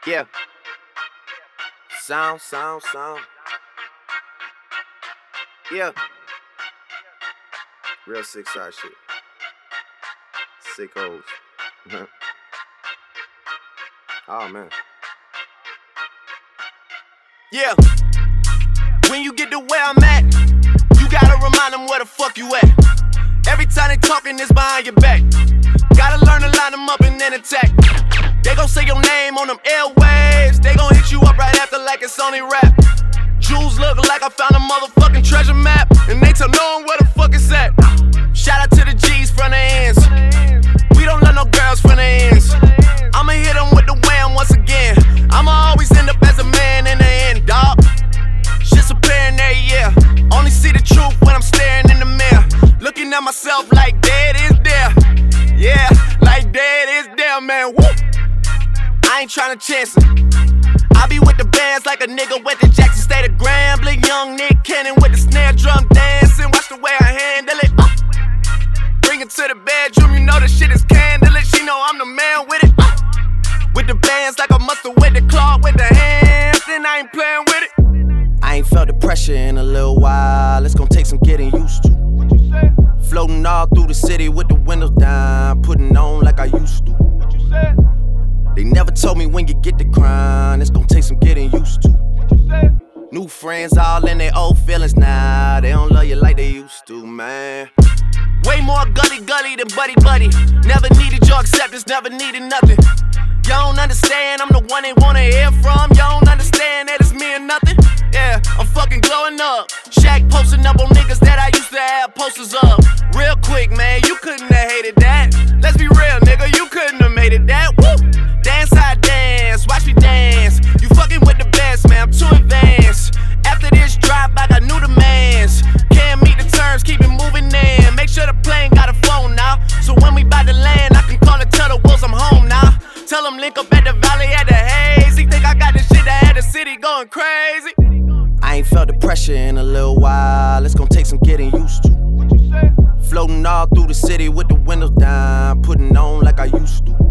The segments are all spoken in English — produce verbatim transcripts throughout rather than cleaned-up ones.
Yeah. Sound, sound, sound. Yeah. Real sick side shit. Sick hoes. Oh man. Yeah. When you get to where I'm at, you gotta remind them where the fuck you at. Every time they talking, it's behind your back. Gotta learn to line them up and then attack. They gon' say your name on them airwaves. They gon' hit you up right after like it's only rap. Jewels look like I found a motherfucking treasure map, and they tell no one where the fuck it's at. Shout out to the G's from the ends. We don't let no girls from the ends. I'ma hit them with the wham once again. I'ma always end up as a man in the end, dawg. Shit's apparent every year. Only see the truth when I'm staring in the mirror. Looking at myself like dead is there. Yeah, like dead is there, man. Woo! I ain't tryna chance it. I be with the bands like a nigga went to Jackson State of Grambling. Young Nick Cannon with the snare drum dancing. Watch the way I handle it. Uh. Bring it to the bedroom, you know the shit is candlelit. She know I'm the man with it. Uh. With the bands like a mustard with the claw, with the hands, and I ain't playing with it. I ain't felt the pressure in a little while. It's gonna take some getting used to. Floating all through the city with the windows down, putting on like I used to. They never told me when you get the crown, it's gonna take some getting used to. New friends all in their old feelings now. They don't love you like they used to, man. Way more gully gully than buddy buddy. Never needed your acceptance, never needed nothing. You don't understand, I'm the one they wanna hear from. You don't understand that it's me or nothing. Yeah, I'm fucking glowing up. Shaq posting up on niggas that I used to have posters of. Real quick, man, you couldn't have hated that. Let's be real, nigga, you couldn't have made it that. Woo! Dance how I dance, watch me dance. You fucking with the best, man, I'm too advanced. After this drop, I got new demands. Can't meet the terms, keep it moving in. Make sure the plane got a phone now. So when we bout to land, I can call it, tell the wolves I'm home now. Tell them link up at the valley at the haze. He think I got this shit that had the city going crazy. I ain't felt the pressure in a little while. It's gonna take some getting used to. Floating all through the city with the windows down, putting on like I used to.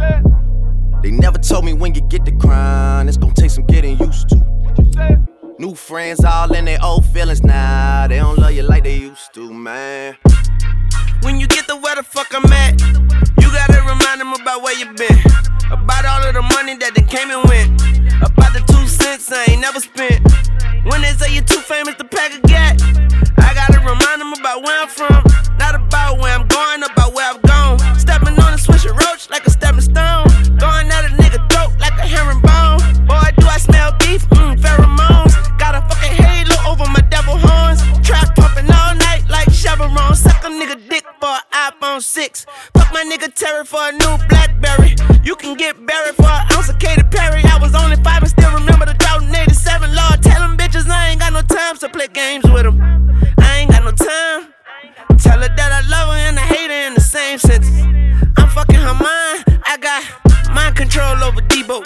They never told me when you get the crown, it's gonna take some getting used to. New friends all in their old feelings now. They don't love you like they used to, man. When you get to where the fuck I'm at, you gotta remind them about where you been. About all of the money that they came and went. About the two cents I ain't never spent. When they say you're too famous to pack a gat, I gotta remind them about where I'm from. Not about where I'm going, about where I've gone. Stepping on a swisher roach like a stepping stone. Going at a nigga throat like a herringbone. Boy, do I smell beef? Mmm, pheromones. Got a fucking halo over my devil horns. Trap pumping all night like Chevron. Suck a nigga dick for an iPhone six. Fuck my nigga Terry for a new Blackberry. You can get buried for an ounce of Katy Perry. I was only five and still remember the drought in eighty-seven. Lord, tell them bitches I ain't got no time to play games with them. I ain't got no time. Tell her that I love her and I hate her in the same sentence. I'm fucking her mind. I got mind control over Debo.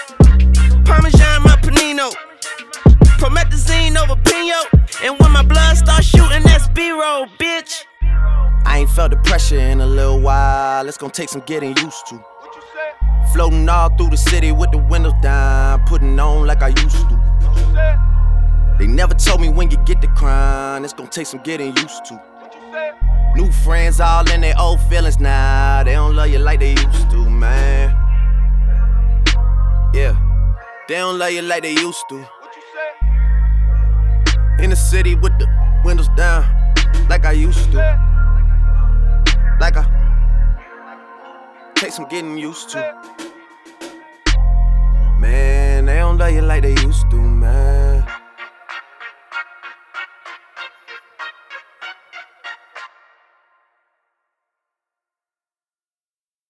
Parmesan my panino. Promethazine over Pino. And when my blood starts shooting, that's B-roll, bitch. I ain't felt the pressure in a little while. It's gonna take some getting used to. Floating all through the city with the windows down, putting on like I used to. They never told me when you get the crown, it's gonna take some getting used to. New friends all in their old feelings now. They don't love you like they used to, man. Yeah, they don't love you like they used to. In the city with the windows down, like I used to. Like I take some getting used to. Man, they don't love you like they used to, man.